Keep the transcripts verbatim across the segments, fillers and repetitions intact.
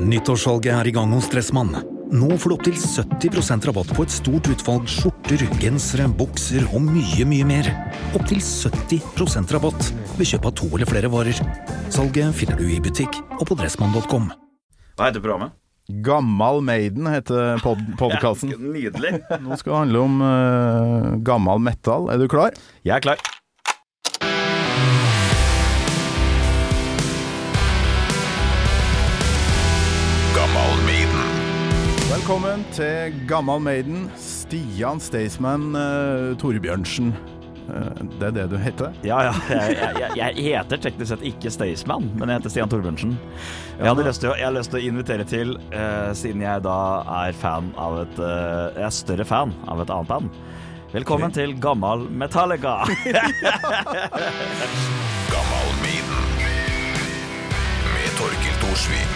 Nyttårssalget er i gang hos Dressmann. Nå får du opp til sytti prosent rabatt på et stort utvalg skjorter, gensere, bukser og mye, mye mer. Opp til sytti prosent rabatt ved kjøp av to eller flere varer. Salget finner du i butikk og på dressmann punktum com. Hva heter programmet? Gammal Maiden heter pod podcasten. Ja, nydelig. Nå skal det handle om uh, gammal metal. Er du klar? Jeg er klar. Velkommen til Gammal Maiden. Stian Staysman uh, Torbjørnsen. Uh, det er det du heter? Ja, ja. Jeg, jeg, jeg heter teknisk sett ikke Staysman, men jeg heter Stian Torbjørnsen. Jeg hadde lyst til å, jeg har lyst til å invitere til, uh, siden jeg da er fan av et uh, jeg er større fan av et annet band. Velkommen okay. til Gammal Metallica. Gammal Maiden med Torkild Thorsvik.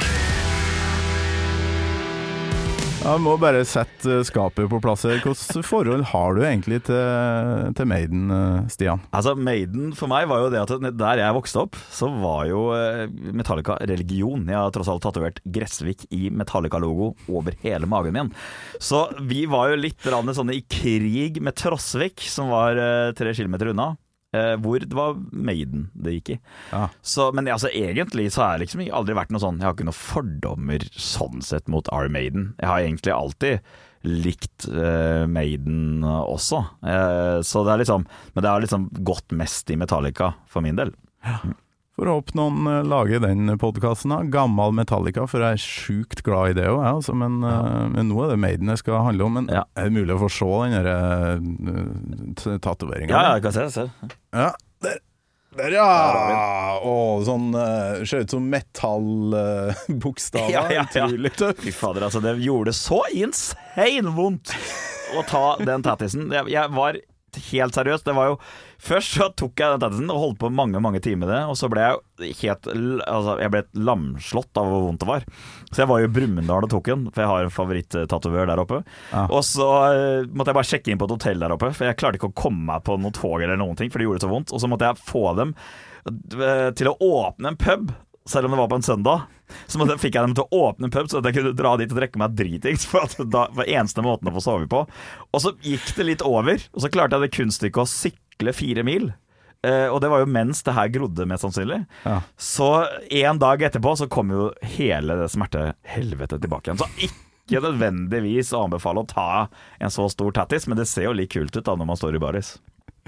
Jeg må bare sette skapet på plass her. Hvilket forhold har du egentlig til, til Maiden, Stian? Altså, Maiden for meg var jo det at der jeg vokste opp, så var jo Metallica religion. Jeg har tross alt tatovert Gressvik i Metallica-logo over hele magen min. Så vi var jo litt sånn i krig med Trosvik, som var tre kilometer unna. Uh, hvor det var Maiden det gikk i ja. Så, men altså, egentlig så har jeg liksom aldri vært noe sånn. Jeg har ikke noen fordommer sånn sett mot Iron Maiden. Jeg har egentlig alltid likt uh, Maiden også uh, Så det er liksom Men det har liksom gått mest i Metallica for min del ja. For å håpe noen uh, lager den podcasten da. Gammal Metallica, for jeg er sjukt glad i det også, ja, altså, men, uh, ja. men nå er det Maiden jeg skal handle om. Men ja. er det mulig å få se den der uh, tatoveringen? Ja, jeg kan se, se. Ja, der, der ja! Åh, sånn, uh, ser ut som metallbokstaver. Uh, ja, ja, ja. Utrolig tøft. Fy fader, altså, det gjorde så insane vondt å ta den tattisen. Jeg, jeg var helt seriøst, det var jo først så tok jeg den tattisen og holdt på mange, mange timer med det, og så ble jeg helt altså, jeg ble lamslått av hvor vondt det var. Så jeg var jo i Brumunddal og tok den, for jeg har en favoritt-tatovør der oppe. Ja. Og så uh, måtte jeg bare sjekke inn på et hotell der oppe, for jeg klarte ikke å komme meg på noen tog eller noen ting, for det gjorde så vondt. Og så måtte jeg få dem uh, til å åpne en pub, selv om det var på en søndag. Så måtte, fikk jeg dem til å åpne en pub, så at jeg kunne dra dit og drikke meg dritings, for at da var eneste måten å få sove på. Og så gikk det litt over, og så klarte jeg det kunststykket å sykle fire mil. Uh, og det var jo mens det her grodde mest sannsynlig. Ja. Så en dag etterpå så kom jo hele det smertehelvete tilbake igjen. Så ikke nødvendigvis å anbefale å ta en så stor tattis, men det ser jo litt kult ut da når man står i baris.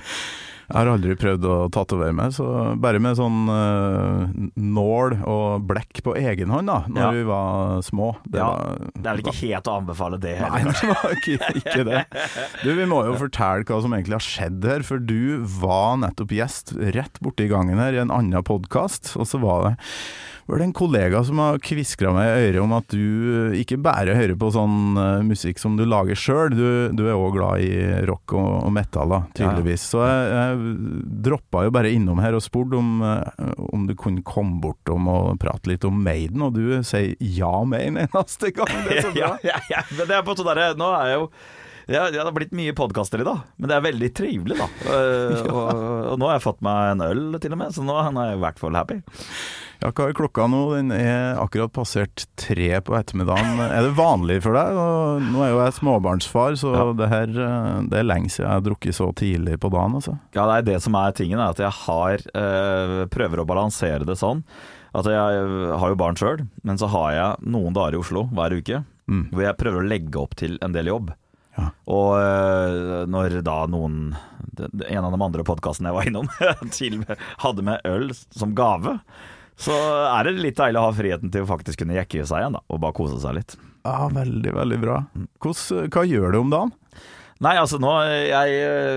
Jeg har aldri prøvd å tatovere meg, så bare med sånn uh, nål og blekk på egen hånd da, når ja. vi var små. Det, ja, var, det er vel ikke helt å anbefale det heller. Nei, det var ikke, ikke det. Du, vi må jo fortelle hva som egentlig har skjedd her, for du var nettopp gjest rett borte i gangen her i en annen podcast, og så var det var det en kollega som har kviskret meg i øret om at du ikke bare hører på sånn uh, musikk som du lager selv, du, du er også glad i rock og, og metal da, tydeligvis. Ja. Så jeg, jeg droppet jo bare innom her og spurte om, uh, om du kunne komme bort om å prate litt om Maiden, og du sier ja med en eneste gang. Det er så bra. ja, ja, ja, men det er på sånn der, nå er jeg jo Ja, det har blitt mye podcaster i dag, men det er veldig trivelig da. Uh, og, og nå har jeg fått meg en øl til og med, så nå er jeg i hvert fall happy. Ja, hva er klokka nå? Den er akkurat passert tre på ettermiddagen. Er det vanlig for deg? Og nå er jo jeg småbarnsfar, så ja. det her det er lenge siden jeg har drukket så tidlig på dagen. Altså. Ja, det er det som er tingen, er at jeg har, øh, prøver å balansere det sånn. At jeg har jo barn selv, men så har jeg noen dager i Oslo hver uke, mm. hvor jeg prøver å legge opp til en del jobb. Ja. Og øh, når da noen, en av de andre podcastene jeg var innom, til, hadde med øl som gave, så er det litt deilig å ha friheten til å faktisk kunne jekke seg igjen da, og bare kose seg litt. Ja, veldig, veldig bra. Hvordan, hva gjør du om dagen? Nei, altså nå, jeg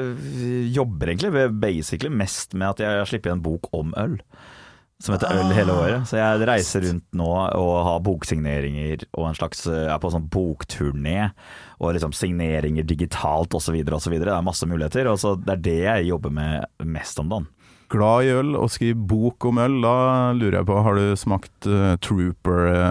øh, jobber egentlig basically mest med at jeg slipper en bok om øl, som heter Øl hele året. Så jeg reiser rundt nå og har boksigneringer og en slags, jeg er på sånn bokturné, og liksom signeringer digitalt og så videre og så videre. Det er masse muligheter, og så det er det jeg jobber med mest om dagen. Glad i øl og skriver bok om øl, da lurer jeg på, har du smakt uh, Trooper uh,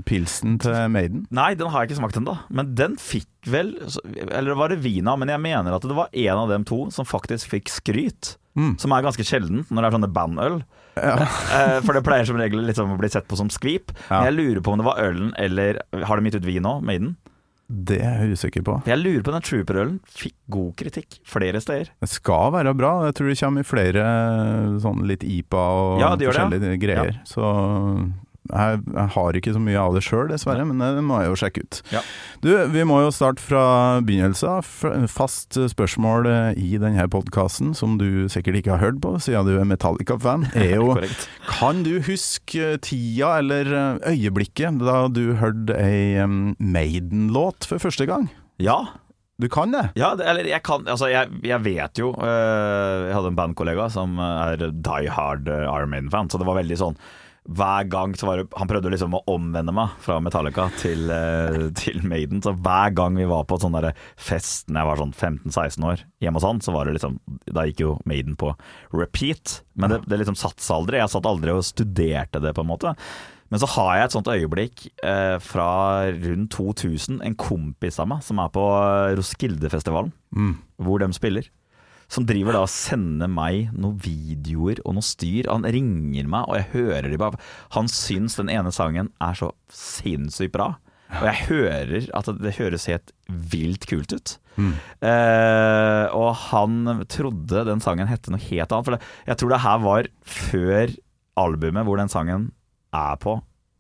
pilsen til Maiden? Nei, den har jeg ikke smakt ennå, men den fikk vel, eller det var det vin av, men jeg mener at det var en av dem to som faktisk fikk skryt, mm. som er ganske sjeldent når det er sånne bandøl. Ja. For det pleier som regel liksom å bli sett på som skvip. Ja. Jeg lurer på om det var ølen, eller har de gitt ut vin nå, Maiden? Det er jeg usikker på. Jeg lurer på den Trooper-ølen fikk god kritikk flere steder. Det skal være bra. Jeg tror det kommer i flere sånn litt I P A og ja, forskjellige det. greier. Ja. Så jeg, jeg har ikke så mye av det selv, dessverre, ja. men det må jeg jo sjekke ut. Ja. Du, vi må jo starte fra begynnelsen. Fast spørsmål i denne podcasten, som du sikkert ikke har hørt på, siden du er Metallica-fan, er jo, kan du huske tida eller øyeblikket da du hørte en Maiden-låt for første gang? Ja. Du kan det? Ja, det, eller jeg kan, altså jeg, jeg vet jo, øh, jeg hadde en bandkollega som er die hard Iron Maiden-fan, så det var veldig sånn, hver gang så var det, han prøvde liksom å omvende meg fra Metallica til, uh, til Maiden, så hver gang vi var på et sånn der fest når jeg var sånn femten seksten år hjemme hos han, så var det liksom, da gikk jo Maiden på repeat, men det, det liksom satt seg aldri, jeg satt aldri og studerte det på en måte. Men så har jeg et sånt øyeblikk uh, fra rundt to tusen, en kompis av meg som er på Roskilde-festivalen, mm. hvor de spiller, som driver da og sender meg noen videoer og noe styr. Han ringer meg, og jeg hører de bare. Han syns den ene sangen er så sinnssykt bra, og jeg hører at det høres helt vilt kult ut. Mm. Eh, og han trodde den sangen hette noe helt annet, for det, jeg tror det her var før albumet hvor den sangen er på.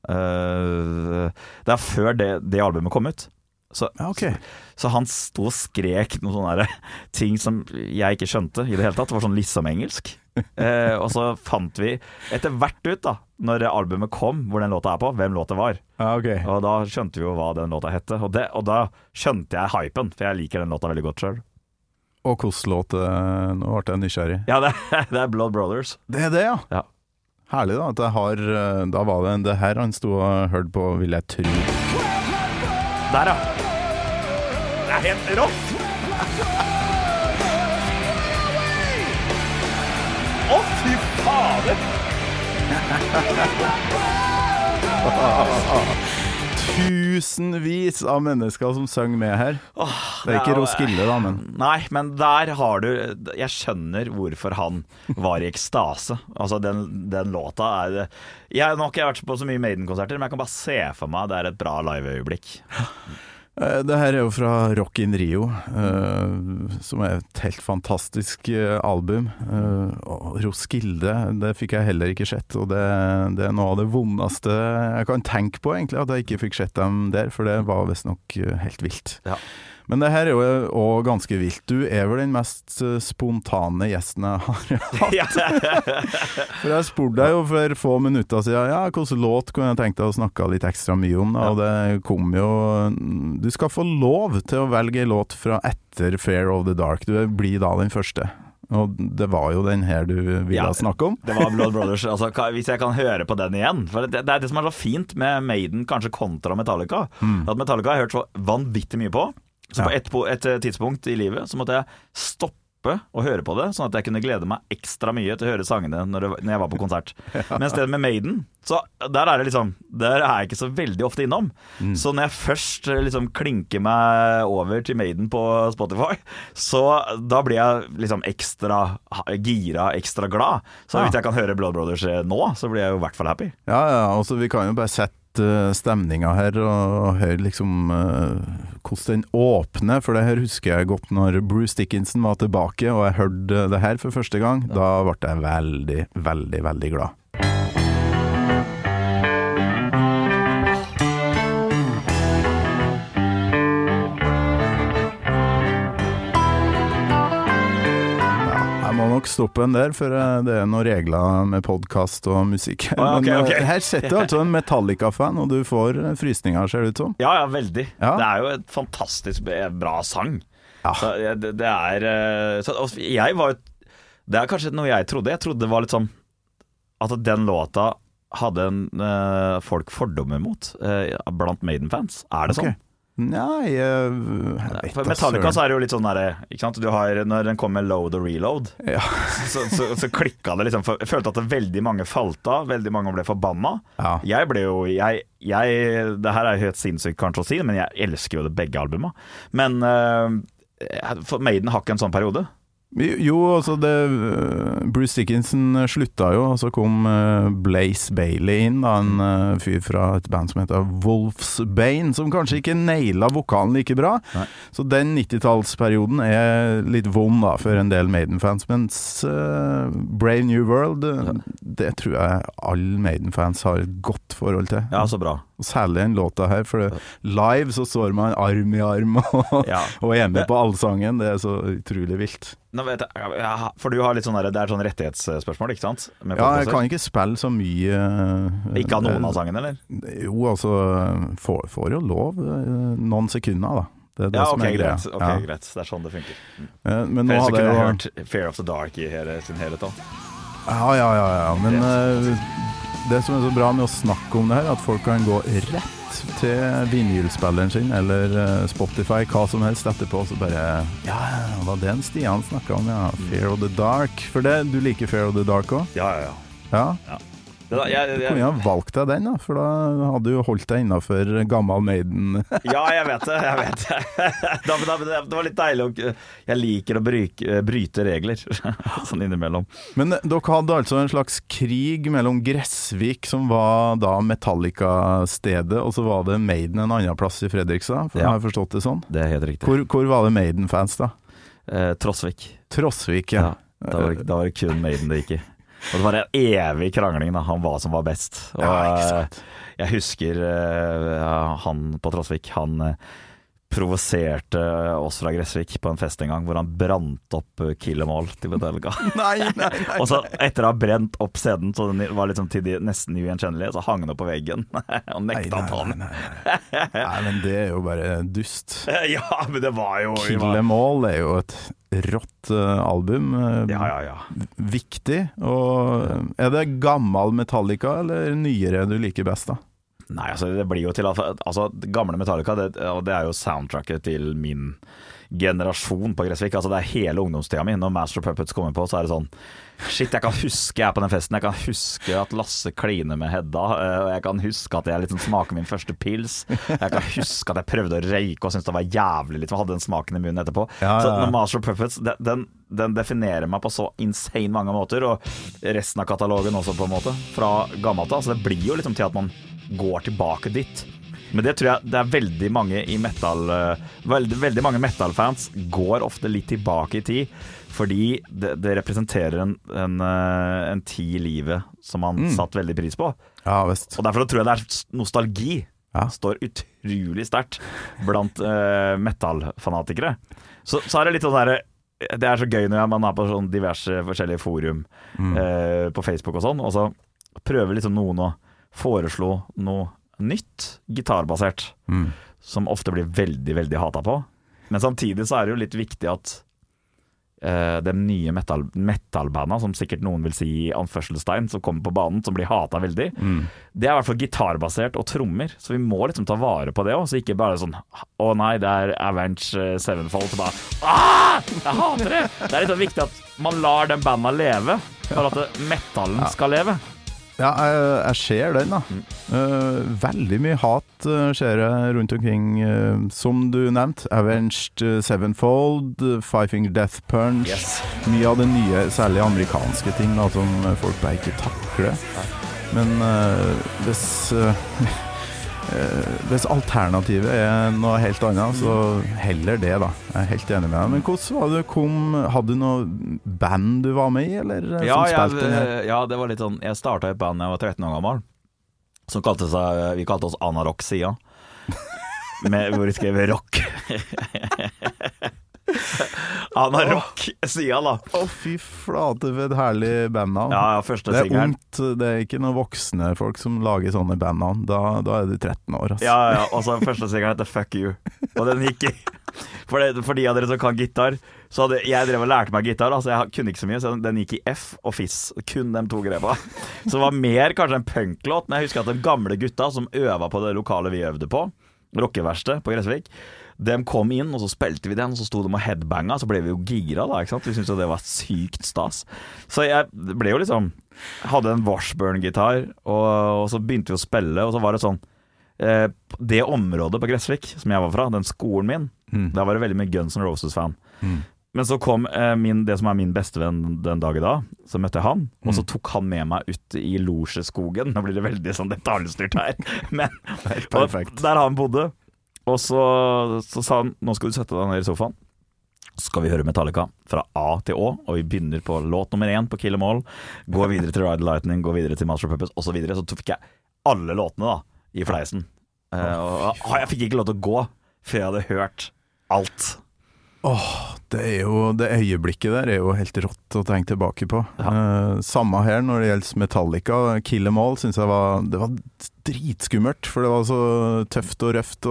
Eh, det er før det, det albumet kom ut. Så, okay. så, så han sto og skrek noen sånne ting som jeg ikke skjønte i det hele tatt. Det var sånn liksom-engelsk. eh, og så fant vi etter hvert ut da, når albumet kom, hvor den låta er på, hvem låta var. Ah, okay. Og da skjønte vi jo hva den låta hette. Og, det, og da skjønte jeg hypen, for jeg liker den låta veldig godt selv. Og hvordan låt? Nå ble jeg nysgjerrig. Ja, det, det er Blood Brothers. Det er det, ja. ja. Herlig da, at jeg har, da var det det her han sto og hørte på, vil jeg tro. Der, ja. Det er helt rått. Å, fy fader. Tusenvis av mennesker som sønger med her. Åh, det er ikke ja, Roskilde da, men nei, men der har du, jeg skjønner hvorfor han var i ekstase. Altså den, den låta er, jeg har nok ikke vært på så mye Maiden-konserter, men jeg kan bare se for meg det er et bra live-øyeblikk. Det her er jo fra Rock in Rio, uh, som er et helt fantastisk uh, album. Uh, og Roskilde, det fikk jeg heller ikke sett, og det, det er noe av det vondeste jeg kan tenke på, egentlig, at jeg ikke fikk sett dem der, for det var visst nok uh, helt vilt. Ja. Men det her er jo også ganske vilt. Du er vel den mest spontane gjesten jeg har hatt. For jeg spurte deg jo for få minutter siden, ja, hvilken låt kunne jeg tenkt deg å snakke litt ekstra mye om, da? Og det kom jo, du skal få lov til å velge en låt fra etter Fear of the Dark. Du blir da den første. Og det var jo den her du ville ja, snakke om. Det var Blood Brothers. Altså, hvis jeg kan høre på den igjen, for det, det er det som er så fint med Maiden, kanskje kontra Metallica, mm. at Metallica har jeg hørt så vanvittig mye på. Så på et, på et tidspunkt i livet så måtte jeg stoppe og høre på det, sånn at jeg kunne glede meg ekstra mye til å høre sangene når, det, når jeg var på konsert. Ja. Mens det med Maiden, så der er det liksom, der er jeg ikke så veldig ofte innom. Mm. Så når jeg først liksom klinker meg over til Maiden på Spotify, så da blir jeg liksom ekstra gira, ekstra glad. Så ja. Hvis jeg kan høre Blood Brothers nå, så blir jeg jo i hvert fall happy. Ja, ja, altså vi kan jo bare sette stemninga her og høre liksom uh, hvordan den åpner, for det her husker jeg godt når Bruce Dickinson var tilbake og jeg hørte det her for første gang. Da ble jeg veldig, veldig, veldig glad. Nok stoppe en der, for det er noen regler med podcast og musikk. Ah, okay, Men okay. her setter du altså en Metallica-fan, og du får frysninger, ser det ut som. Ja, ja, veldig. Ja. Det er jo et fantastisk bra sang. Ja. Så det, det er så, jeg var det er kanskje noe jeg trodde. Jeg trodde det var litt sånn at den låta hadde en, uh, folk fordommer mot uh, blant Maiden-fans. Er det okay. sånn? Nei, jeg, jeg vet For da Metallica søren. så er det jo litt sånn der, ikke sant? Du har, når den kom med Load og Reload, Ja. så, så, så klikka det liksom. For jeg følte at det veldig mange falt av, veldig mange ble forbanna. Ja. Jeg ble jo jeg, jeg, Det her er jo helt sinnssykt kanskje å si, men jeg elsker jo det begge albuma. Men uh, for Maiden har ikke en sånn periode. Jo, altså det Bruce Dickinson slutta jo, og så kom uh, Blaze Bailey inn, da, en uh, fyr fra et band som heter Wolfsbane, som kanskje ikke naila vokalen like bra. Nei. Så den nittitallsperioden er litt vond da for en del Maiden-fans, mens uh, Brave New World, uh, det tror jeg alle Maiden-fans har et godt forhold til. Ja, så bra. Og særlig den låta her, for det, live så står man arm i arm og, Ja. og er med på allsangen. Det er så utrolig vilt. Nå vet jeg, ja, for du har litt sånn der, det er sånn rettighetsspørsmål, ikke sant? Med Ja, jeg podcaster. kan ikke spille så mye uh, Ikke av noen av sangene, eller? Jo, altså får, får jo lov uh, noen sekunder, da. Det er det Ja, som ok, er greia. greit. Ok, Ja. greit. Det er sånn det funker. Uh, men nå Ellers så hadde kunne jeg jeg jo hørt Fear of the Dark i hele, sin helhet da. Ja, ja, ja, ja. Men uh, det som er så bra med å snakke om det her, at folk kan gå rett til vinylspilleren sin eller uh, Spotify, hva som helst etterpå, så bare ja, det var den Stian snakket om, ja. Fear of the Dark. For det, du liker Fear of the Dark også? Ja, ja, ja. Ja. ja. Det da, jeg, Du jeg, kunne jo ha valgt deg den, da, for da hadde du jo holdt deg innenfor gammel Maiden. ja, jeg vet det, jeg vet det. da, da, det. Det var litt deilig å, jeg liker å bryke, bryte regler, sånn innimellom. Men dere hadde altså en slags krig mellom Gressvik, som var da Metallica-stedet, og så var det Maiden en annen plass i Fredrikstad, for Ja. jeg har forstått det sånn. Det er helt riktig. Hvor, hvor var det Maiden-fans da? Eh, Trosvik. Trosvik, ja. Ja, da var, det- da var det kun Maiden det gikk i. Og det var en evig krangling da, om hva som var best. Og Ja, ikke sant. eh, jeg husker eh, han på Trosvik, han eh, provoserte oss fra Gressvik på en fest en gang, hvor han brant opp eh, Kill 'Em All til Metallica. Nei, nei, nei. Og så etter å ha brent opp scenen, så den var liksom til de nesten ugjenkjennelige, så hang den opp på veggen, og nekta å ta den. Nei, nei, nei. Nei, men det er jo bare dust. Ja, men det var jo vi Kill var- 'Em All er jo et rått uh, album. Uh, Ja, ja, ja. Viktig. Og er det gammel Metallica eller nyere du liker best, da? Nei, altså det blir jo til Altså, gamle Metallica, det, og det er jo soundtracket til min generasjon på Gressvik. Altså det er hele ungdomstida mi. Når Master of Puppets kommer på, så er det sånn shit, jeg kan huske jeg er på den festen. Jeg kan huske at Lasse kliner med Hedda. Og jeg kan huske at jeg liksom smaker min første pils. Jeg kan huske at jeg prøvde å røyke og syntes det var jævlig litt. Jeg hadde den smaken i munnen etterpå. Ja, ja, Så ja. når Master of Puppets, den, den, den definerer meg på så insane mange måter. Og resten av katalogen også, på en måte. Fra gammelt av. Så det blir jo liksom til at man går tilbake dit. Men det tror jeg det er veldig mange i metal uh, veldig, veldig mange metal-fans går ofte litt tilbake i tid, fordi det, det representerer en, en, uh, en tid i livet som man Mm. satt veldig pris på. Ja, visst. Og derfor tror jeg det er nostalgi. Ja. Står utrolig sterkt blant uh, metal-fanatikere. Så, så er det litt sånn der, det er så gøy når man er på sånn diverse forskjellige forum Mm. uh, på Facebook og sånn, og så prøver liksom noen å foreslå noe nytt gitarbasert, Mm. som ofte blir veldig, veldig hata på. Men samtidig så er det jo litt viktig at eh, de nye metal, metal-banda, som sikkert noen vil si i anførselstegn, som kommer på banen, som blir hata veldig, Mm. det er i hvert fall gitarbasert og trommer. Så vi må liksom ta vare på det også, så ikke bare sånn å nei, det er Avenge Sevenfold, så bare ah, jeg hater det! Det er litt så viktig at man lar den banda leve, for at metallen skal leve. Ja, jeg, jeg ser den, da. Eh, veldig mye hat uh, ser jeg rundt omkring, eh, som du nevnte. Avenged uh, Sevenfold, uh, Five Finger Death Punch. Yes. Mye av det nye, særlig amerikanske ting, da, som uh, folk bare ikke takler. Men uh, hvis uh, uh, hvis alternativet er noe helt annet, så heller det, da. Jeg er helt enig med deg. Men hvordan var det du kom? Hadde du noe band du var med i, eller uh, Ja, som jeg, spilte den her? ja, det var litt sånn. Jeg starta et band da jeg var tretten år gammel, som kalte seg, vi kalte oss Anarock-sida, med hvor vi skrev rock. Anarock-sida, da. Å, fy flate, for et herlig bandnavn. Ja, ja, første Det er singelen. ungt, det er ikke noen voksne folk som lager sånne bandnavn. Da, da er du tretten år, altså. Ja, ja, ja. Og så første singelen heter Fuck You. Og den gikk i For, det, for de av dere som kan gitar, så hadde jeg drev og lærte meg gitar, altså jeg kunne ikke så mye, så den gikk i F og Fiss. Kun de to grepa. Så det var mer kanskje en punklåt, men jeg husker at de gamle gutta som øva på det lokale vi øvde på, rockeverksted på Gressvik. De kom inn, og så spilte vi den, og så sto de og headbanga, så ble vi jo gira da, ikke sant? Vi syntes jo det var sykt stas. Så jeg ble jo liksom, hadde en Washburn-gitar, og, og så begynte vi å spille, og så var det sånn, eh, det området på Gressvik, som jeg var fra, den skolen min, mm. der var det veldig mye Guns N' Roses-fan. Mm. Men så kom eh, min, det som er min bestevenn den dag i dag, så møtte jeg han, mm. og så tok han med meg ut i Losjeskogen. Nå blir det veldig sånn detaljstyrt her, men perfekt. Der han bodde. Og så, så sa han, nå skal du sette deg ned i sofaen, så skal vi høre Metallica fra A til Å, og vi begynner på låt nummer én på Kill 'Em All, gå videre til Ride the Lightning, gå videre til Master of Puppets, og så videre. Så fikk jeg alle låtene da, i fleisen. Uh, og, og jeg fikk ikke lov til å gå, før jeg hadde hørt alt. Åh, det er jo, det øyeblikket der er jo helt rått å tenke tilbake på. Ja. Uh, samme her når det gjelder Metallica. Kill 'Em All synes jeg var, det var dritskummelt, for det var så tøft og røft,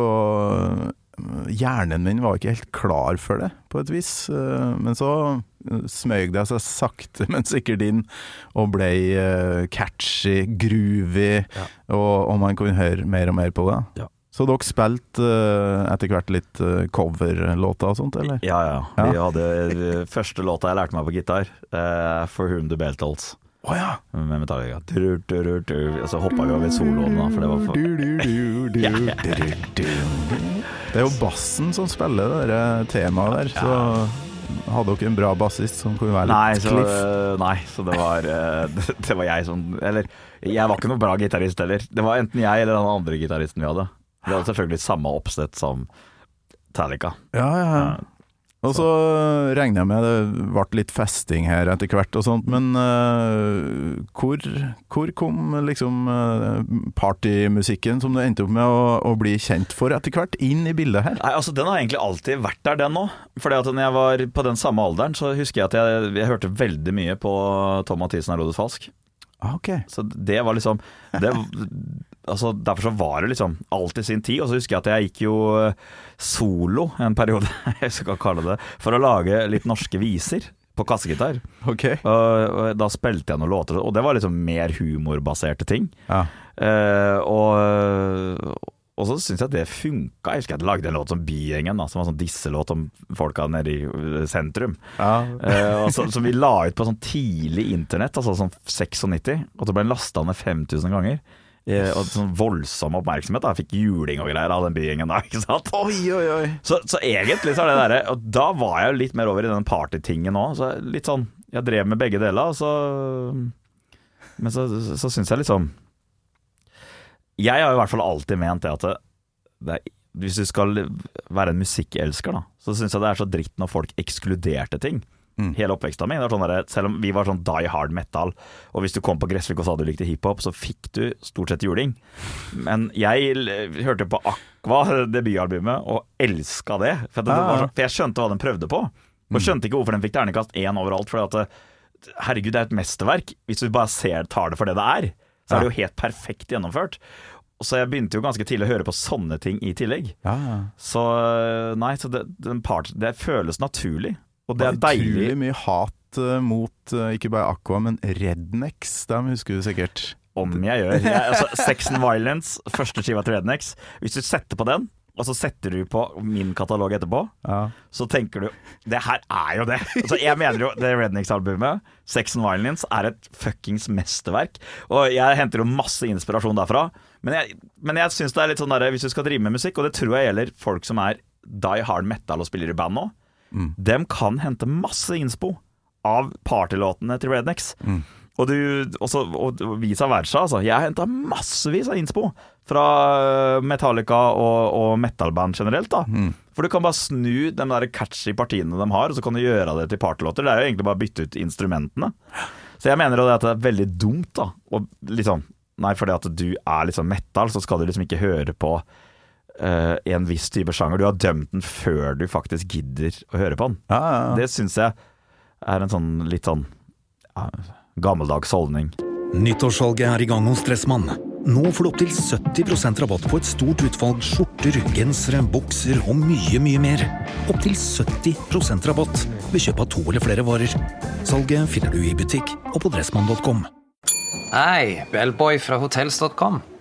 og hjernen min var ikke helt klar for det, på et vis. Uh, men så smøg det seg sakte, men sikkert inn, og ble uh, catchy, groovy, ja. og, og man kunne høre mer og mer på det. Ja. Så dere spilte uh, etter hvert litt uh, coverlåter og sånt, eller? Ja, ja. Vi ja. hadde uh, første låta jeg lærte meg på gitar, uh, For Whom the Bell Tolls. Å oh, ja! Med Metallica. Dur, dur, dur, dur. Og så hoppet vi over soloen da, for det var for... Du, du, du, du, ja, ja. Du, du, du. Det er jo bassen som spiller det der temaet der, så... Hadde dere en bra bassist som kunne være nei, litt så, Cliff? Nei, så det var, det, det var jeg som... Eller, jeg var ikke noen bra gitarist heller. Det var enten jeg eller den andre gitaristen vi hadde. Det hadde selvfølgelig samme oppsett som Metallica. Ja, ja, ja. Og så regner jeg med det ble litt festing her etter hvert og sånt, men uh, hvor, hvor kom liksom uh, partymusikken som du endte opp med å, å bli kjent for etter hvert inn i bildet her? Nei, altså den har egentlig alltid vært der, den nå. Fordi at når jeg var på den samme alderen, så husker jeg at jeg, jeg hørte veldig mye på Tom Mathisen og Rodet Falsk. Ah, ok. Så det var liksom det, altså derfor så var det liksom alltid sin tid. Og så husker jeg at jeg gikk jo solo en periode, jeg skal kalle det, for å lage litt norske viser på kassegitar. Okay. Og, og da spilte jeg noen låter, og det var liksom mer humorbaserte ting. Ja. uh, og Og så synes jeg at det funket. Jeg husker at jeg lagde en låt som Bygjengen da, som var sånn disselåt om folka nede i sentrum. Ja. eh, og så, som vi la ut på sånn tidlig internett, altså sånn nittiseks, og så ble den lastet ned fem tusen ganger. Eh, og sånn voldsom oppmerksomhet da. Jeg fikk juling og greier av den Bygjengen da, ikke sant? Oi, oi, oi. Så, så egentlig så er det der, og da var jeg litt mer over i den partytingen også, så litt sånn, jeg drev med begge deler, så, men så, så synes jeg liksom jeg har i hvert fall alltid ment det at det, det er, hvis du skal være en musikkelsker da, så synes jeg det er så dritt når folk ekskluderte ting. Mm. Hele oppveksten min, det var sånn der, selv om vi var sånn die hard metal, og hvis du kom på Gressvik og sa du likte hiphop, så fikk du stort sett juling. Men jeg hørte på Aqua, debutalbumet, og elsket det. For, det, ah. det var sånn, for jeg skjønte hva den prøvde på, og skjønte ikke hvorfor den fikk terningkast én overalt, for at, herregud, det er et mesterverk. Hvis du bare ser, tar det for det det er, så er det jo helt perfekt gjennomført. Og så jeg begynte jo ganske tidlig å høre på sånne ting i tillegg. Ja, ja. Så nei, så det, den part, det føles naturlig. Og det er deilig. Utrolig mye hat uh, mot uh, ikke bare Aqua, men Rednecks. Dem husker du sikkert. Om jeg gjør. Jeg, altså, Sex and Violence, første skiva til Rednecks. Hvis du setter på den, og så setter du på min katalog etterpå, ja. Så tenker du, det her er jo det. Altså, jeg mener jo, det Rednecks-albumet, Sex and Violence, er et fuckings mesterverk. Og jeg henter jo masse inspirasjon derfra. Men jeg, men jeg synes det er litt sånn der, hvis du skal drive med musikk, og det tror jeg gjelder folk som er die hard metal og spiller i band nå, mm. dem kan hente masse innspo av partylåtene til Rednecks. Mm. Og, du, også, og vice versa, altså. Jeg har hentet massevis av innspo fra Metallica og, og metalband generelt da. Mm. For du kan bare snu de der catchy partiene de har, og så kan du gjøre det til partylåter. Det er jo egentlig bare å bytte ut instrumentene. Så jeg mener at det er veldig dumt da. Og liksom, nei, fordi at du er liksom metal, så skal du liksom ikke høre på uh, en viss type sjanger. Du har dømt den før du faktisk gidder å høre på den. Ja, ja, ja. Det synes jeg er en sånn litt sånn ja, gammeldags holdning. Nyttårssalget er i gang hos Dressmann. Nå får du opp til sytti prosent rabatt på et stort utvalg skjorter, gensere, bukser og mye, mye mer. Opp til sytti prosent rabatt ved kjøp av to eller flere varer. Salget finner du i butikk og på dressmann punktum com. Hei, Bellboy fra hotels punktum com.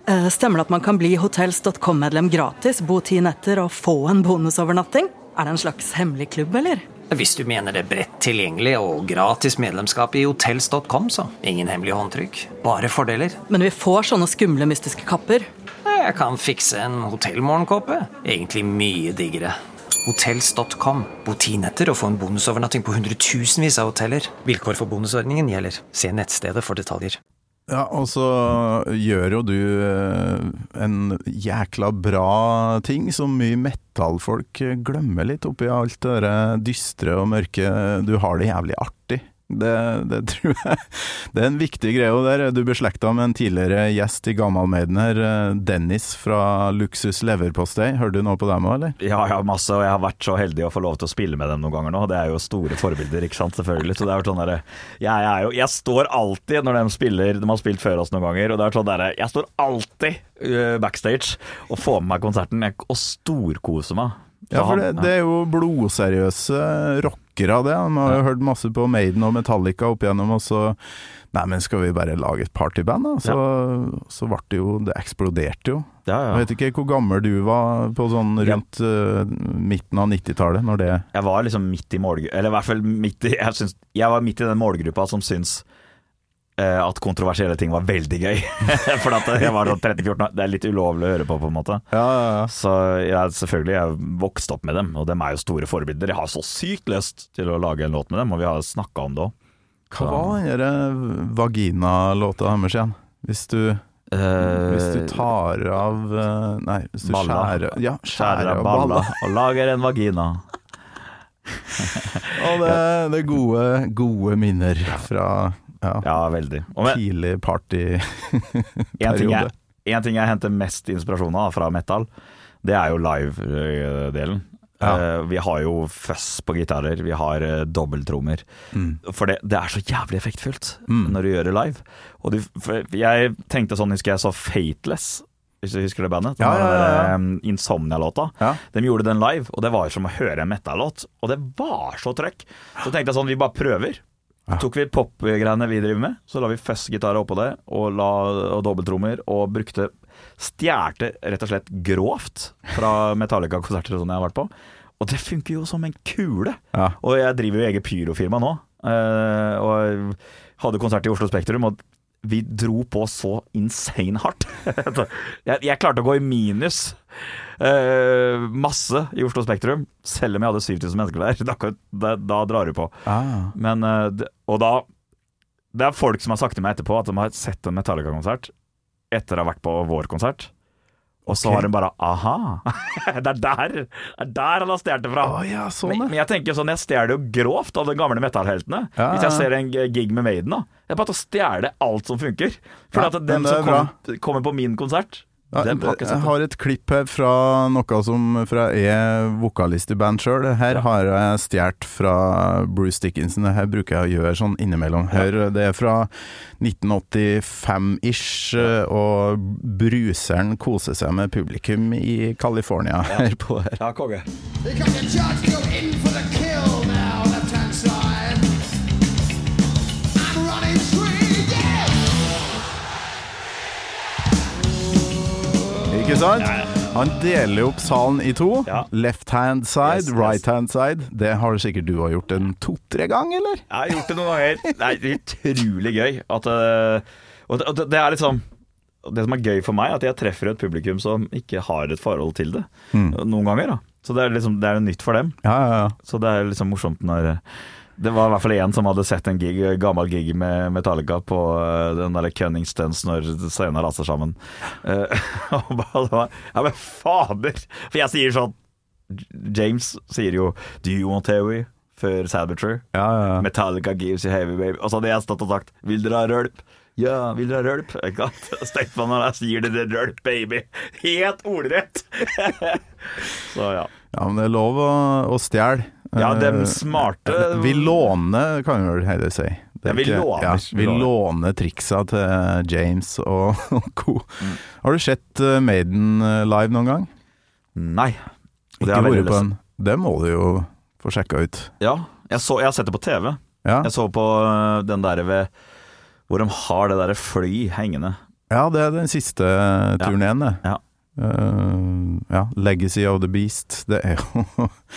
Eh, Stemmer det at man kan bli hotels punktum com-medlem gratis, bo ti netter og få en bonusovernatting? Er det en slags hemmelig klubb, eller? Hvis du mener det bredt tilgjengelig og gratis medlemskap i hotels punktum com, så ingen hemmelige håndtrykk, bare fordeler. Men vi får sånne skumle mystiske kapper. Jeg kan fikse en hotellmorgenkåpe, egentlig mye diggere. hotels punktum com, bo ti netter og få en bonusovernatting på hundretusenvis av hoteller. Vilkår for bonusordningen gjelder. Se nettstedet for detaljer. Ja, og så gjør jo du en jækla bra ting som mye metallfolk glemmer litt oppi alt det der dystre og mørke. Du har det jævlig artig. Det, det tror jeg det er en viktig greie. Og der du beslekta med en tidligere gjest i Gammal Maiden her, Dennis fra Luxus Leverpostei. Hørte du noe på dem også, eller? Ja, ja, masse, og jeg har vært så heldig å få lov til å spille med dem noen ganger nå. Det er jo store forbilder, ikke sant, selvfølgelig. Så det er jo sånn der, jeg, jeg, er jo, jeg står alltid når de spiller, de har spilt før oss noen ganger, og det er sånn der, jeg står alltid uh, backstage og får med meg konserten og storkoser meg. Ja, for det, det er jo blodseriøse rockere av det. Man har jo hørt masse på Maiden og Metallica opp igjennom, og så nei, men skal vi bare lage et partyband da? Så, ja. så ble det jo, det eksploderte jo. Ja, ja. Jeg vet ikke hvor gammel du var på sånn rundt uh, midten av nittitallet når det... Jeg var liksom midt i målgruppa, eller i hvert fall midt i, jeg, synes, jeg var midt i den målgruppa som syns at kontroversielle ting var veldig gøy. For at jeg var sånn tretten fjorten, det er litt ulovlig å høre på på en måte. Ja, ja, ja. Så jeg, selvfølgelig, jeg vokste opp med dem, og dem er jo store forbilder. Jeg har så sykt lyst til å lage en låt med dem, og vi har snakket om det også. Hva var denne vagina-låta deres igjen? Hvis du, uh, hvis du tar av uh, nei, hvis du balla. skjærer ja, skjærer av balla og lager en vagina. Og det, det er gode, gode minner fra Ja, ja, veldig. Men, tidlig party-periode. En ting, jeg, en ting jeg henter mest inspirasjon av fra metal, det er jo live-delen. Ja. Uh, vi har jo fuzz på gitarer, vi har uh, dobbeltrommer. Mm. For det, det er så jævlig effektfullt mm. når du gjør det live. Og du, jeg tenkte sånn, husker jeg så Fateless, hvis du husker det bandet, ja, ja, ja, ja. Um, Insomnia-låta. Ja. De gjorde den live, og det var som å høre en metal-låt, og det var så trøkk. Så tenkte jeg sånn, vi bare prøver. Ja. Tok vi pop-greiene vi driver med, så la vi fuzz-gitarer oppå det, og, la, og dobbeltrommer, og brukte stjerte rett og slett grovt fra Metallica-konserter som jeg har vært på. Og det funker jo som en kule. Ja. Og jeg driver jo eget pyrofirma nå, uh, og hadde konsert i Oslo Spektrum, og vi dro på så insane hardt. jeg, jeg klarte å gå i minus uh, masse i Oslo Spektrum, selv om jeg hadde syv tusen mennesker der. Da, da, da drar du på. Ah. Men, uh, og da det er folk som har sagt til meg etterpå at de har sett en Metallica-konsert etter å ha vært på vår konsert. Og så okay. har de bare, aha, det er der, det er der han har stjert det fra. Oh, ja, sånn. men, men jeg tenker sånn, jeg stjert jo grovt av de gamle metallheltene. Ja, hvis jeg ser en gig med Maiden da. Jeg er bare til å stjele alt som funker. For ja, at den som kom, kommer på min konsert, ja, den har jeg har et klipp her fra noe som fra er vokalist i band selv. Her har jeg stjert fra Bruce Dickinson. Her bruker jeg å gjøre sånn innimellom. Her, det er fra nitten åttifem-ish, og bruseren koser seg med publikum i California. Ja, her på her. Ja, konge. Ikke sant? Han deler opp salen i to. Ja. Left hand side, yes, yes. Right hand side. Det har sikkert du har gjort en to-tre gang, eller? Jeg har gjort det noen ganger. Det er utrolig gøy at, og det, og det er liksom det som er gøy for meg, at jeg treffer et publikum som ikke har et forhold til det mm. noen ganger da. Så det er liksom, det er jo nytt for dem. Ja, ja, ja. Så det er liksom morsomt når det var i hvert fall en som hadde sett en gig, gammel gig med Metallica på den der Cunning Stunts når scenen raser sammen. Uh, og bare, ja, men fader! For jeg sier sånn, James sier jo Do you want heavy? Før Sad But True. Ja, ja, ja. Metallica gives you heavy, baby. Og så hadde jeg stått og sagt Vil dere ha rølp? Ja, vil dere ha rølp? Ikke sant? Støyt på når jeg sier det rølp, baby. Helt ordrett! Så ja. Ja, men det er lov å, å stjele. Ja, de smarte Vi låner, kan vi vel heller si. Ja, vi låner. Ja, vi låner triksa til James og, og co. Mm. Har du sett Maiden live noen gang? Nei. Det, er veldig på en, det må du jo få sjekka ut. Ja, jeg, så, jeg har sett det på T V. Ja. Jeg så på den der ved hvor de har det der fly hengende. Ja, det er den siste turneen, det. Ja. Uh, ja, Legacy of the Beast, det er jo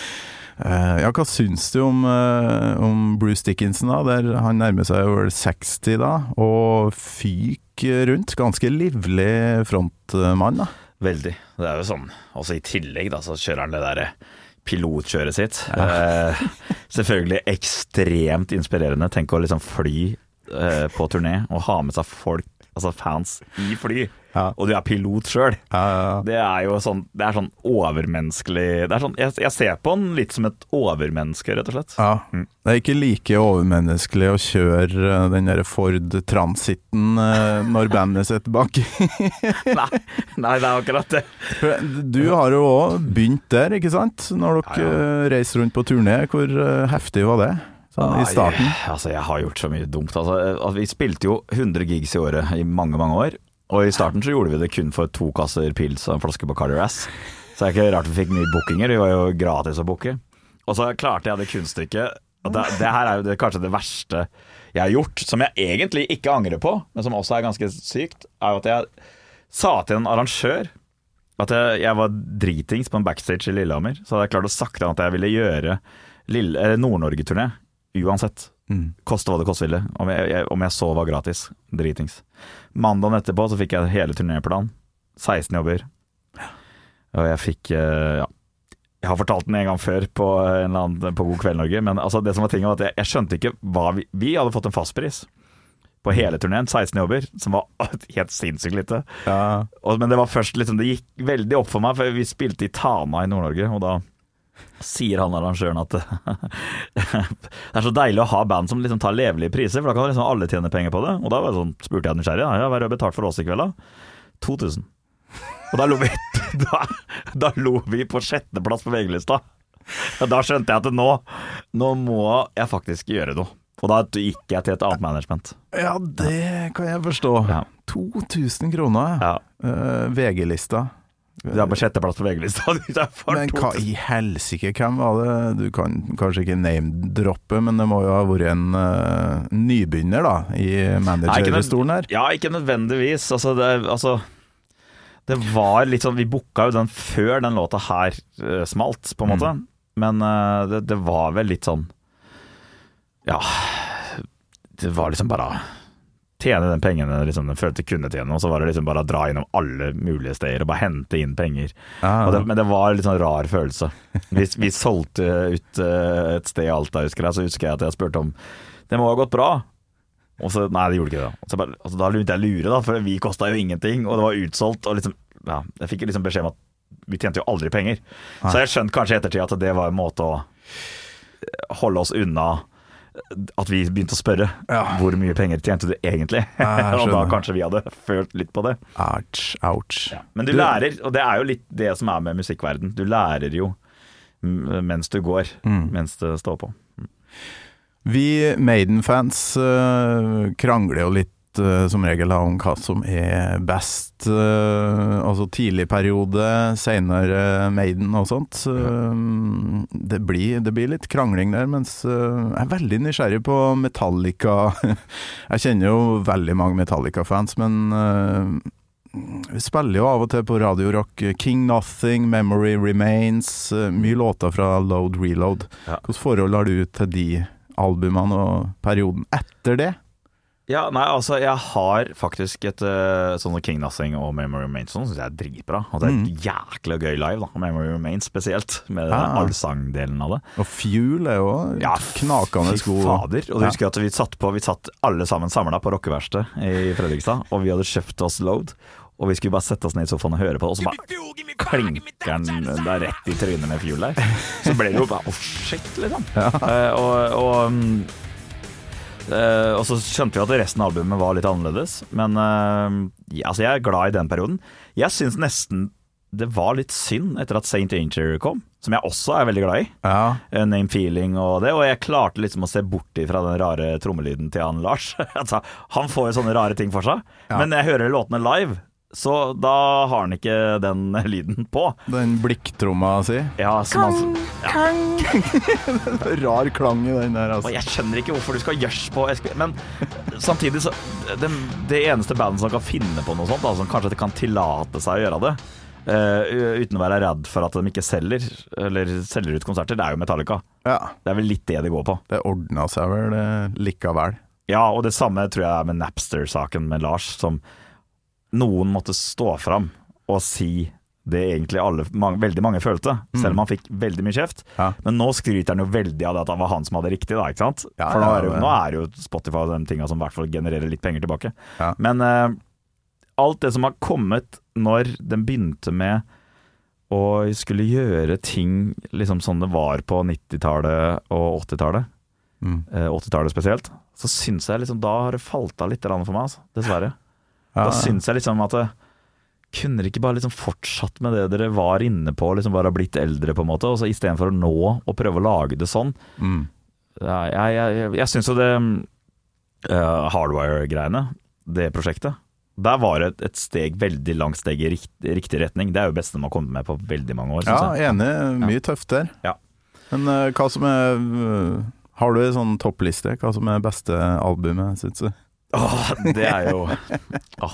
uh, Ja, hva syns du om, uh, om Bruce Dickinson da? Der han nærmer seg over seksti da, og fyk rundt, ganske livlig frontmann da. Veldig, det er jo sånn. Også i tillegg da, så kjører han det der pilotkjøret sitt. Ja. uh, selvfølgelig ekstremt inspirerende. Tenk å liksom fly uh, på turné og ha med seg folk, altså fans i fly, ja. Og du er pilot selv. Ja, ja, ja. Det er jo sånn, det er sånn overmenneskelig, det er sånn, jeg, jeg ser på den litt som et overmenneske, rett og slett. Ja, mm. Det er ikke like overmenneskelig å kjøre den der Ford Transiten når bandet sitter bak. nei, nei, det er akkurat det. Du har jo også begynt der, ikke sant? Når dere ja, ja. reiser rundt på turné, hvor heftig var det? Sånn, i starten? Jeg, altså, jeg har gjort så mye dumt. Altså, altså, vi spilte jo hundre gigs i året i mange, mange år. Og i starten så gjorde vi det kun for to kasser pils og en flaske Bacardi Ras. Så det er ikke rart vi fikk mye bookinger. Det var jo gratis å booke. Og så klarte jeg det kunststykket. Og det, det her er jo det, kanskje det verste jeg har gjort, som jeg egentlig ikke angrer på, men som også er ganske sykt, er jo at jeg sa til en arrangør at jeg, jeg var dritings på en backstage i Lillehammer. Så hadde jeg klart å sagt at jeg ville gjøre Lille, Nord-Norge-turné uansett. Mm. Koste hva det koste ville. Om jeg, jeg, om jeg så var gratis. Dritings. Mandagen etterpå så fikk jeg hele turnéplan. seksten jobber. Og jeg fikk ja, jeg har fortalt den en gang før på, en eller annen, på God kveld Norge, men altså, det som var tingen var at jeg, jeg skjønte ikke hva vi Vi hadde fått en fastpris på hele turneen, seksten jobber, som var helt sinnssykt lite. Ja. Og, men det var først liksom, det gikk veldig opp for meg, for vi spilte i Tana i Nord-Norge, og da sier han arrangøren at det er så deilig å ha band som liksom tar levelige priser, for da kan liksom alle tjene penger på det. Og da var jeg sånn, spurte jeg nysgjerrig, ja, hva har jeg betalt for oss i kveld da? to tusen. Og da lo vi da, da lo vi på sjetteplass på V G-lista. Og da skjønte jeg at nå nå må jeg faktisk gjøre noe. Og da gikk jeg til et annet management. Ja, det kan jeg forstå. Ja. to tusen kroner, ja. uh, V G-lista. Du er på sjetteplass på V G-lista. Men hva i helsike, hvem var det? Du kan kanskje ikke name-droppe, men det må jo ha vært en uh, nybegynner da, i managerstolen her. Ja, ikke nødvendigvis. Altså, det, altså, det var litt sånn, vi booka jo den før den låta her uh, smalt, på en måte. Mm. Men uh, det, det var vel litt sånn, ja, det var liksom bare tjene den pengene liksom, den følte kunne tjene, og så var det liksom bare å dra innom alle mulige steder og bare hente inn penger. Ah, det, men det var en litt sånn rar følelse. Vi, vi solgte ut uh, et sted i Alta, husker jeg, så husker jeg at jeg spurte om det må ha gått bra. Og så, nei, det gjorde ikke det. Så bare, altså, da begynte jeg å lure, da, for vi kostet jo ingenting, og det var utsolgt, og liksom, ja, jeg fikk liksom beskjed om at vi tjente jo aldri penger. Ah. Så jeg skjønte kanskje ettertid at det var en måte å holde oss unna at vi begynte å spørre ja. Hvor mye penger tjente du egentlig? Og da kanskje vi hadde følt litt på det. Ouch, ouch. Ja. Men du, du lærer, og det er jo litt det som er med musikkverden. Du lærer jo mens du går, mm. mens det står på. Mm. Vi Maiden-fans uh, krangler jo litt uh, som regel om hva som er best, uh, altså tidlig periode, senere Maiden og sånt. Uh, det, blir, det blir litt krangling der, mens uh, jeg er veldig nysgjerrig på Metallica. Jeg kjenner jo veldig mange Metallica-fans, men uh, vi spiller jo av og til på Radio Rock King Nothing, Memory Remains, uh, mye låter fra Load Reload. Ja. Hvordan forhold har du til de albumene og perioden etter det? Ja, nei, altså jeg har faktisk et uh, sånn King Nothing og Memory Remains, sånn synes jeg er dritbra. Og det er mm. jæklig gøy live da, Memory Remains spesielt, med ah. den allsangdelen av det. Og Fuel er jo ja, knakende sko. Fader, og du ja. husker at vi satt, på, vi satt alle sammen samlet på rockeverksted i Fredrikstad, og vi hadde kjøpt oss Load, og vi skulle bare sette oss ned i sofaen og høre på det, og så bare klinker den der rett i trynet med Fuel der. Så ble det jo bare, oh shit, liksom. Ja. Uh, og... og Uh, og så skjønte vi at resten av albumet var litt annerledes. Men uh, ja, altså jeg er glad i den perioden. Jeg synes nesten det var litt synd etter at Saint Anger kom, som jeg også er veldig glad i. Ja. uh, Name Feeling og det. Og jeg klarte liksom å se bort fra den rare trommelyden til han Lars. Altså, han får jo sånne rare ting for seg. Ja. Men når jeg hører låtene live, så da har han ikke den lyden på. Den blikktromma si. Ja, som han, ja. Rar klang i den der, altså. Og jeg skjønner ikke hvorfor du skal gjørs på S P, men samtidig så det, det eneste bandet som kan finne på noe sånt, da, som kanskje kan tillate seg å gjøre det, uh, uten å være redd for at de ikke selger, eller selger ut konserter, det er jo Metallica. Ja. Det er vel litt det de går på. Det ordnet seg vel det likevel. Ja, og det samme tror jeg er med Napster-saken med Lars, som noen måtte stå fram og si det egentlig alle, mange, veldig mange følte, selv om han fikk veldig mye kjeft. Ja. Men nå skryter han jo veldig av det at det var han som hadde riktig, da, ikke sant? Ja, for nå er, jo, nå er jo Spotify de tingene som i hvert fall genererer litt penger tilbake. Ja. Men uh, alt det som har kommet når den begynte med å skulle gjøre ting liksom sånn det var på nittitallet og åttitallet, mm. uh, åttitallet spesielt, så synes jeg liksom, da har det falt av litt for meg, altså, dessverre. Ja. Da synes jeg liksom at det, kunne dere ikke bare liksom fortsatt med det dere var inne på, liksom bare blitt eldre på en måte, og så i stedet for å nå og prøve å lage det sånn. Mm. Ja, jeg, jeg, jeg synes jo det uh, Hardwire-greiene, det prosjektet, der var det et, et steg, veldig langt steg i rikt, riktig retning. Det er jo best de har kommet med på veldig mange år. Ja, jeg. enig. Mye ja. Tøft der. Ja. Men uh, hva som er uh, har du en sånn toppliste? Hva som er beste albumet, synes du? Åh, det er jo Åh.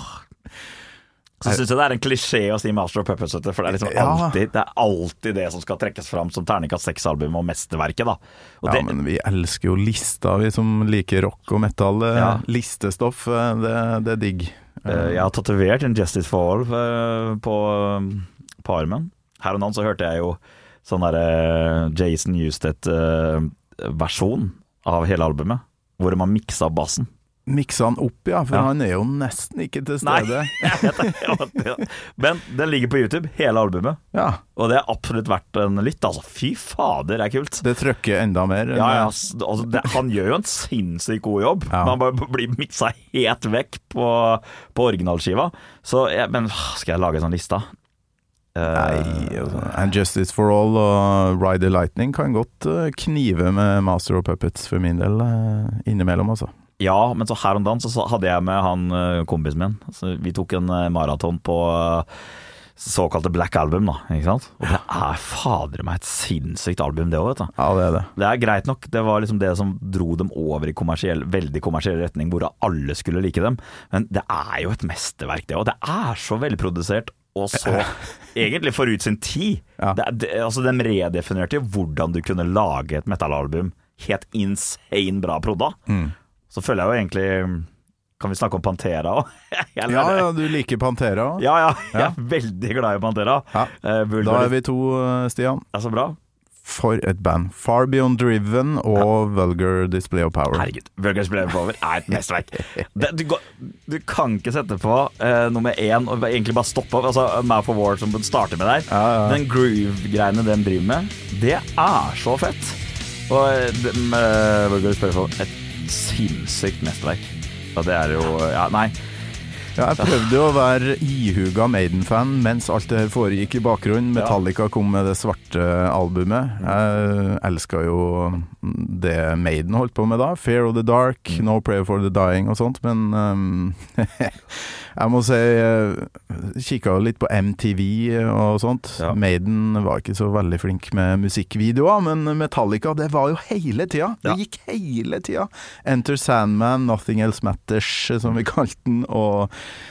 Så synes jeg det er en klisjé å si Master of Puppets, for det er liksom alltid, det er alltid det som skal trekkes fram som terningkast seks album og mesterverket, da. Og ja, det, men vi elsker jo lister, vi som liker rock og metal. Ja. Listestoff, det, det er digg. Jeg har tatovert en Justice for All på, på armen. Her og nå så hørte jeg jo sånn der Jason Newsted versjon av hele albumet, hvor man miksa bassen. Miksa han opp, ja, for ja. Han er jo nesten ikke til stede. Nei, jeg vet det. Men den ligger på YouTube, hele albumet. Ja. Og det er absolutt verdt en lytt, altså. Fy fader, det er kult. Det trykker enda mer. Ja, ja, altså, det, han gjør jo en sinnssykt god jobb. Ja. Man bare blir miksa helt vekk på, på originalskiva. Så, ja, men skal jeg lage en sånn lista? Nei, altså. And Justice for All og Ride the Lightning kan godt knive med Master of Puppets for min del innimellom, altså. Ja, men så her om dagen så hadde jeg med han kompisen min. Så vi tok en maraton på såkalte Black Album, da, ikke sant? Og det er fader meg et sinnssykt album, det også, vet du. Ja, det er det. Det er greit nok. Det var liksom det som dro dem over i kommersiell, veldig kommersiell retning, hvor alle skulle like dem. Men det er jo et mesterverk, det også. Det er så velprodusert, og så egentlig forut sin tid. Ja. Det, det, altså, de redefinerte jo hvordan du kunne lage et metalalbum helt insane bra prodda. Mm. Så føler jeg jo egentlig, kan vi snakke om Pantera også? ja, ja, du liker Pantera også. Ja, ja, jeg er ja. veldig glad i Pantera. Ja. Uh, da er vi to, Stian. Det er så bra. For et band. Far Beyond Driven og ja. Vulgar Display of Power. Herregud, Vulgar Display of Power er et mesterverk. Det, du, du kan ikke sette på uh, nummer én og egentlig bare stoppe opp. Altså Mouth of War som starter med der. Ja, ja. Den groove-greiene den driver med, det er så fett. Og uh, Vulgar Display of Power et sinnssykt mesterverk. Og det er jo, ja, nei. Ja, jeg prøvde jo å være ihuga Maiden-fan mens alt det her foregikk i bakgrunnen. Metallica kom med det svarte albumet. Jeg elsket jo det Maiden holdt på med da. Fear of the Dark, No Prayer for the Dying og sånt. Men um, jeg må si, jeg kikket litt på M T V og sånt. Ja. Maiden var ikke så veldig flink med musikkvideoer, men Metallica, det var jo hele tida. Det gikk hele tida. Enter Sandman, Nothing Else Matters, som vi kalte den, og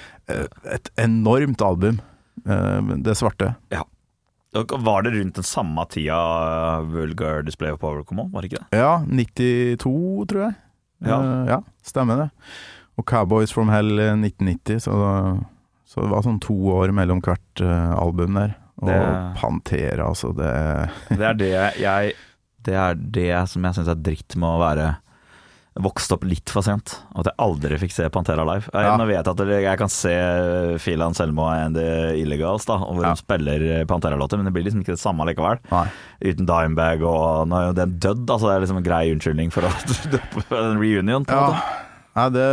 et enormt album, det svarte. Ja. Var det rundt den samme tida Vulgar Display of Power kom om, var det ikke det? Ja, nittito tror jeg. Ja, ja stemmer det. Og Cowboys from Hell nitten nitti, så, så det var sånn to år mellom hvert album der. Og det, Pantera, altså det Det er det jeg Det er det som jeg synes er dritt med å være vokst opp litt for sent, og at jeg aldri fikk se Pantera live. Jeg, ja. Nå vet jeg at jeg kan se Phil Anselmo and the Illegals da, og hvor ja. de spiller Pantera-låter, men det blir liksom ikke det samme likevel. Nei. Uten Dimebag, og nå er jo den dødd, altså det er liksom en grei unnskyldning for en reunion på en ja. måte. Nei, det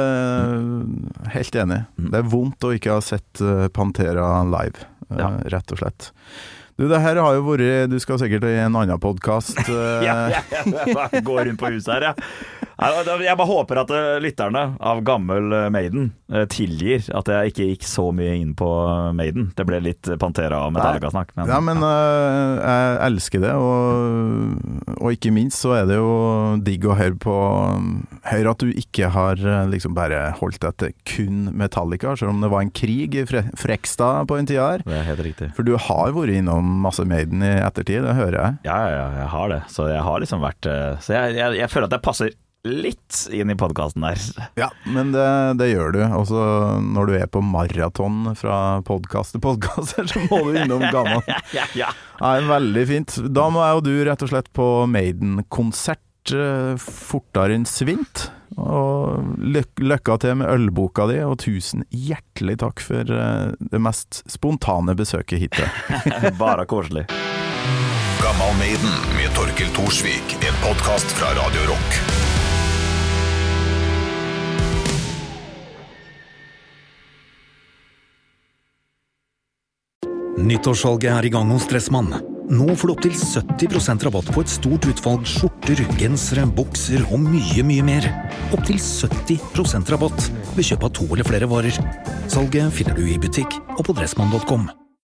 er helt enig. Det er vondt å ikke ha sett Pantera live, ja. rett og slett. Du, det her har jo vært, du skal sikkert i en annen podcast. ja, ja, ja, gå rundt på huset her, ja. Jeg bare håper at lytterne av gammel Maiden tilgir at jeg ikke gikk så mye inn på Maiden. Det ble litt Pantera og Metallica-snakk. Men, ja, men uh, jeg elsker det, og, og ikke minst så er det jo digg å høre på høre at du ikke har liksom bare holdt deg til kun Metallica, selv om det var en krig i Fre- Frekstad på en tid her. Det er helt riktig. For du har vært innom masse Maiden i ettertid, det hører jeg. Ja, ja, jeg har det. Så jeg har liksom vært Så jeg, jeg, jeg føler at jeg passer litt inn i podcasten der. Ja, men det, det gjør du. Også når du er på maraton fra podcast til podcast, så må du innom gammel. ja, ja. Ja, veldig fint. Da må jeg og du rett og slett på Maiden-konsert uh, fortere enn svint. Og lyk- lykke til med ølboka di, og tusen hjertelig takk for uh, det mest spontane besøket hittil. Bare koselig. Gammal Maiden med Torkel Thorsvik, en podcast fra Radio Rock. Nyttårssalget er i gang hos Dressmann. Nå får du opp til sytti prosent rabatt på et stort utvalg skjorter, gensere, bukser og mye, mye mer. Opp til sytti prosent rabatt ved kjøp av to eller flere varer. Salget finner du i butikk og på dressmann punktum com.